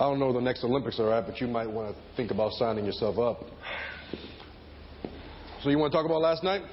don't know where the next Olympics are at, but you might want to think about signing yourself up. So you want to talk about last night?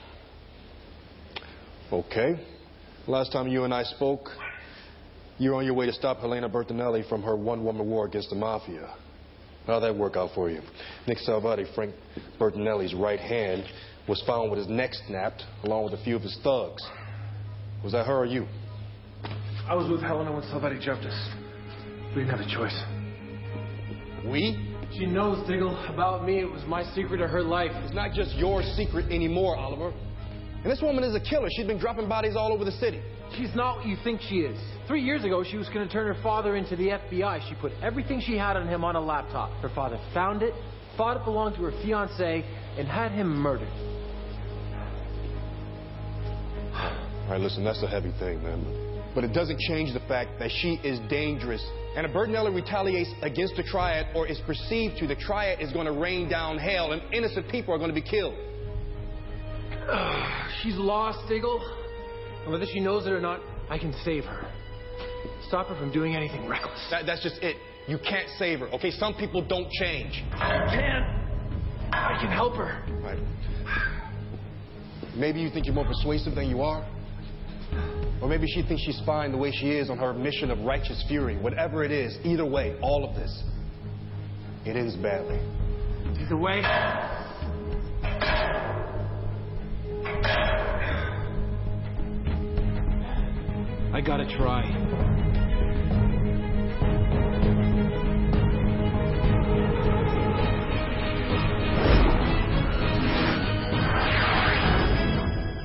Okay. Last time you and I spoke, you were on your way to stop Helena Bertinelli from her one-woman war against the Mafia. How'd that work out for you? Nick Salvati, Frank Bertinelli's right hand, was found with his neck snapped, along with a few of his thugs. Was that her or you? I was with Helena when Salvati jumped us. We didn't have a choice. We? She knows, Diggle. About me, it was my secret of her life. It's not just your secret anymore, Oliver. And this woman is a killer. She's been dropping bodies all over the city. She's not what you think she is. 3 years ago, she was going to turn her father into the FBI. She put everything she had on him on a laptop. Her father found it, thought it belonged to her fiancé, and had him murdered. All right, listen, that's a heavy thing, man. But it doesn't change the fact that she is dangerous. And if Bertinelli retaliates against the Triad, or is perceived to, the Triad is going to rain down hell, and innocent people are going to be killed. She's lost, Diggle. And whether she knows it or not, I can save her. Stop her from doing anything reckless. That's just it. You can't save her, okay? Some people don't change. I can. I can help her. Right. Maybe you think you're more persuasive than you are. Or maybe she thinks she's fine the way she is on her mission of righteous fury. Whatever it is, either way, all of this, it ends badly. Either way, I gotta try.